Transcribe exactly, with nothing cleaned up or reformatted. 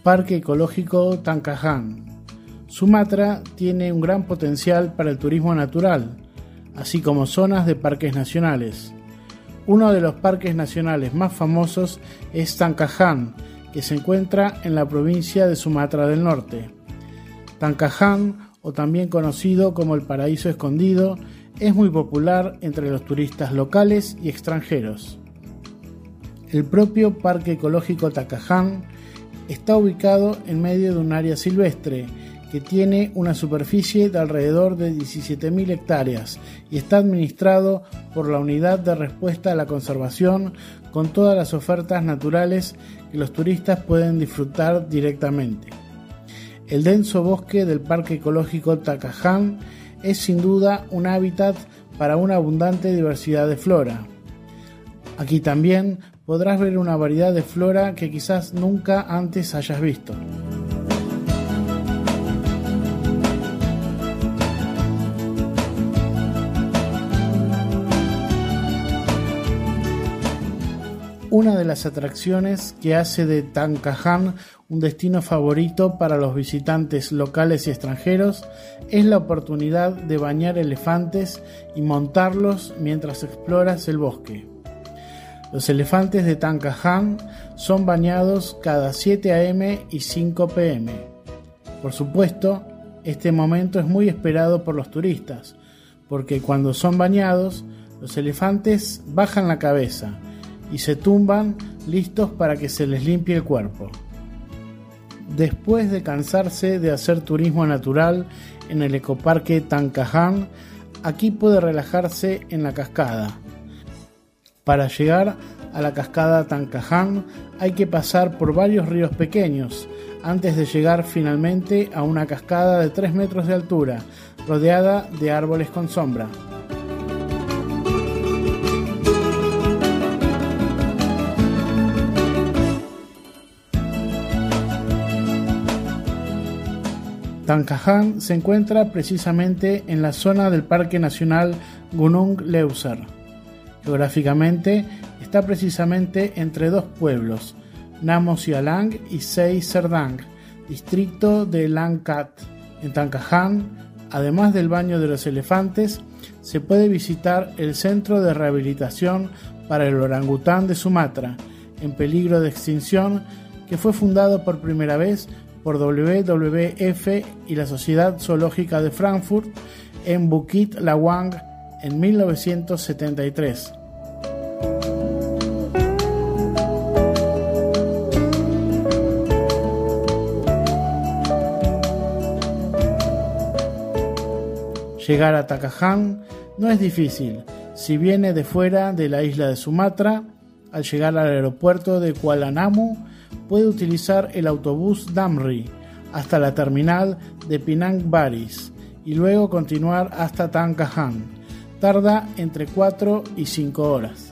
Parque Ecológico Tancaján. Sumatra tiene un gran potencial para el turismo natural, así como zonas de parques nacionales. Uno de los parques nacionales más famosos es Tancaján, que se encuentra en la provincia de Sumatra del Norte. Tancaján, o también conocido como el Paraíso Escondido, es muy popular entre los turistas locales y extranjeros. El propio Parque Ecológico Tancaján está ubicado en medio de un área silvestre que tiene una superficie de alrededor de diecisiete mil hectáreas y está administrado por la Unidad de Respuesta a la Conservación, con todas las ofertas naturales que los turistas pueden disfrutar directamente. El denso bosque del Parque Ecológico Tancaján es sin duda un hábitat para una abundante diversidad de flora. Aquí también podrás ver una variedad de flora que quizás nunca antes hayas visto. Una de las atracciones que hace de Tancaján un destino favorito para los visitantes locales y extranjeros es la oportunidad de bañar elefantes y montarlos mientras exploras el bosque. Los elefantes de Tancaján son bañados cada siete a eme y cinco pe eme. Por supuesto, este momento es muy esperado por los turistas, porque cuando son bañados, los elefantes bajan la cabeza y se tumban listos para que se les limpie el cuerpo. Después de cansarse de hacer turismo natural en el ecoparque Tancaján, aquí puede relajarse en la cascada. Para llegar a la cascada Tancaján hay que pasar por varios ríos pequeños antes de llegar finalmente a una cascada de tres metros de altura, rodeada de árboles con sombra. Tancaján se encuentra precisamente en la zona del Parque Nacional Gunung Leuser. Geográficamente está precisamente entre dos pueblos, Namo Sialang y Sei Serdang, distrito de Langkat. En Tancaján, además del baño de los elefantes, se puede visitar el Centro de Rehabilitación para el Orangután de Sumatra, en peligro de extinción, que fue fundado por primera vez por doble u doble u efe y la Sociedad Zoológica de Frankfurt en Bukit Lawang en mil novecientos setenta y tres. Llegar a Tancaján no es difícil. Si viene de fuera de la isla de Sumatra, al llegar al aeropuerto de Kuala Namu, puede utilizar el autobús Damri hasta la terminal de Pinang Baris y luego continuar hasta Tancaján. Tarda entre cuatro y cinco horas.